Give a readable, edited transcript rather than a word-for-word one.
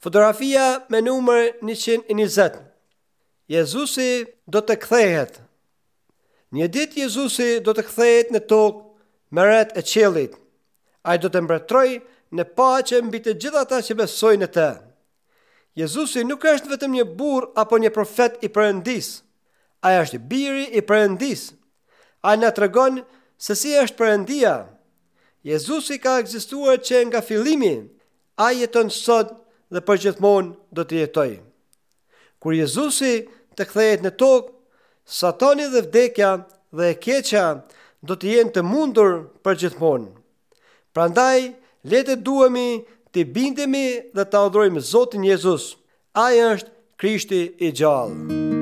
Fotografia me numër 120. Jezusi do të kthehet. Një ditë Jezusi do të kthehet në tokë me ret e qiellit. Ai do të mbretërojë në paqe mbi të gjithë ata që besojnë në të. Jezusi nuk është vetëm një burr apo një profet i Perëndis. Ai është biri i Perëndis. Ai na tregon se si është Perëndia. Jezusi ka ekzistuar që nga fillimi. Ai jeton sot dhe përgjithmonë do të jetojë. Kur Jezusi të kthehet në tokë, Satani dhe vdekja dhe e keqja do të jenë të mundur përgjithmonë. Prandaj, le të duhemi të bindemi dhe të adhurojmë Zotin Jezus. Ai është Krishti i gjallë.